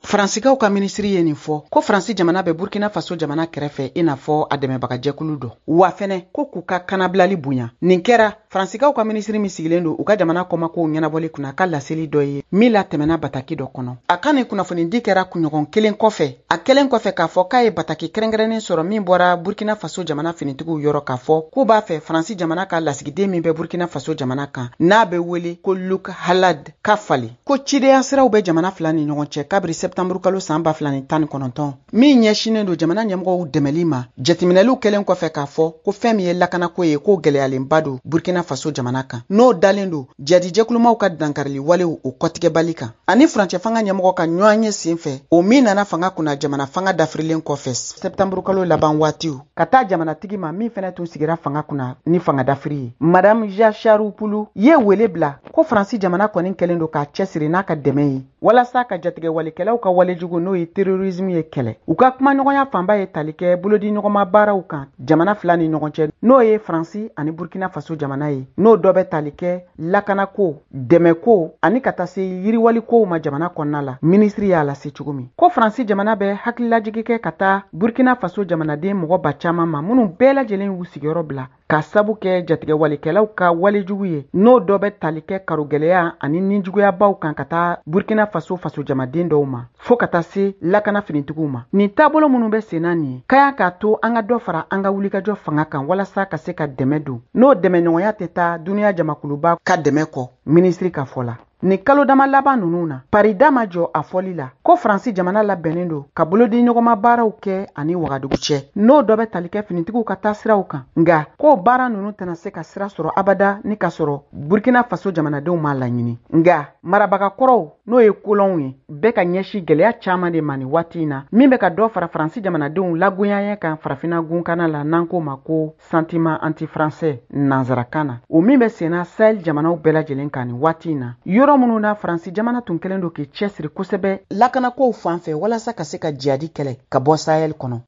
Fransikaw ka ministri ye nin fɔ ko Fransi jamana bɛ Burkina Faso jamana kɛrɛfɛ i n'a fɔ a dɛmɛbaga jɛkulu dɔ. Wa fɛnɛ ko k'u ka kanabilali bonya. Nin kɛra Fransikaw ka ministri min sigilen don u ka jamana kɔmakow ɲɛnabɔli kunna ka laseli dɔ ye min la tɛmɛna bataki dɔ kɔnɔ. A ka nin kunnafoni di kɛra kunɲɔgɔn kelen kɔfɛ. A kɛlen kɔfɛ k'a fɔ k'a ye bataki kɛrɛnkɛrɛnnen sɔrɔ min bɔra Burkina Faso jamana finitigiw yɔrɔ k'a fɔ k'u b'a fɛ Fransi jamana ka lasigiden min bɛ Burkina Faso jamana kan n'a bɛ wele ko Luc Halad ka fali. Ko cideya siraw bɛ jamana fila ni ɲɔgɔn cɛ kabiri septembre kalo san 2019 min ɲɛsinen don jamana ɲɛmɔgɔw dɛmɛli ma. Jateminɛliw kɛlen kɔfɛ k'a fɔ ko fɛn min ye lakanako ye ko gɛlɛyalenba don Burkina Faso jamana kan. N'o dalen don jadijɛkulumaw ka dankarili walew o kɔtigɛbali kan. Ani furancɛ fanga ɲɛmɔgɔ ka ɲɔgɔn ye sen fɛ o min nana fanga kunna jamana fanga dafirilen kɔfɛ septembre kalo laban waatiw ka taa jamanatigi ma min fɛnɛ tun sigira fanga kunna ni fanga dafiri ye. Madame Jacharou Poulou ye wele bila ko Fransi jamana kɔni kɛlen don k'a cɛsiri n'a ka dɛmɛ ye walasa ka jatigɛ walikɛlaw ka walejugu n'o ye terrorisme ye kɛlɛ. U ka kuma ɲɔgɔnya fanba ye tali kɛ bolodi ɲɔgɔnma baaraw kan jamana fila ni ɲɔgɔn cɛ n'o ye Fransi ani Burkina Faso jamana ye n'o dɔ bɛ tali kɛ lakanako dɛmɛko ani ka taa se yiriwalikow ma jamana kɔnɔna la. Ministri y'a lase cogo min ko Fransi jamana bɛ hakililajigi kɛ ka taa Burkina Faso jamanaden mɔgɔ ba caman ma minnu bɛɛ lajɛlen y'u sigiyɔrɔ bila ka sabu kɛ jatigɛ walikɛlaw ka walejugu ye n'o dɔ bɛ tali kɛ karogɛlɛya ani ninjuguyabaw kan ka taa Burkina Faso faso jamaden dɔw ma fo ka taa se lakana finitigiw ma. Nin taabolo minnu bɛ senna nin ye k'a k'a to an ka dɔ fara an ka wulikajɔ fanga kan walasa ka se ka dɛmɛ don n'o dɛmɛɲɔgɔnya tɛ taa duniya jamakuluba ka dɛmɛ kɔ. Ministri ka fɔ la. Ni kalo dama laban ninnu na parida ma jɔ a fɔli la ko Fransi jamana labɛnnen don ka bolodi ɲɔgɔnma baaraw kɛ ani Wagadugu cɛ n'o dɔ bɛ tali kɛ finitigiw ka taa siraw kan nka ko baara ninnu tɛna se ka sira sɔrɔ abada ni ka sɔrɔ Burkina Faso jamanadenw m'a laɲini. Nka marabaga kɔrɔw n'o ye kolonw ye bɛɛ ka ɲɛsi gɛlɛya caman de ma ni waati in na min bɛ ka dɔ fara Fransi jamanadenw lagonyaya kan farafina gunkana la n'an ko ma ko sentiment anti-français nanzarakan na o min bɛ senna Sahel jamanaw bɛɛ lajɛlen kan ni waati in na. Yɔrɔ minnu na Fransi jamana tun kɛlen don k'i cɛsiri kosɛbɛ lakanakow fan fɛ walasa ka se ka jihadi kɛlɛ ka bɔ Sahel kɔnɔ.